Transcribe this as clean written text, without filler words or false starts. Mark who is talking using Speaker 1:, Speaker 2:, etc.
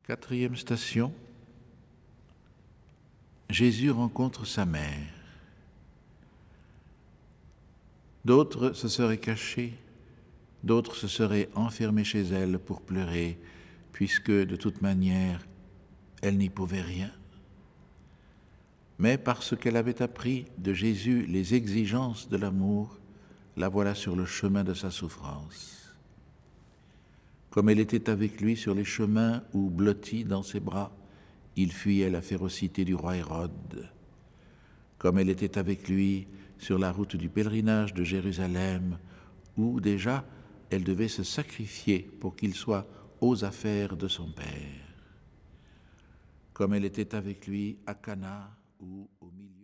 Speaker 1: Quatrième station, Jésus rencontre sa mère. D'autres se seraient cachés, d'autres se seraient enfermés chez elle pour pleurer, puisque de toute manière, elle n'y pouvait rien. Mais parce qu'elle avait appris de Jésus les exigences de l'amour, la voilà sur le chemin de sa souffrance. Comme elle était avec lui sur les chemins où, blotti dans ses bras, il fuyait la férocité du roi Hérode. Comme elle était avec lui sur la route du pèlerinage de Jérusalem, où déjà elle devait se sacrifier pour qu'il soit aux affaires de son père. Comme elle était avec lui à Cana, ou au milieu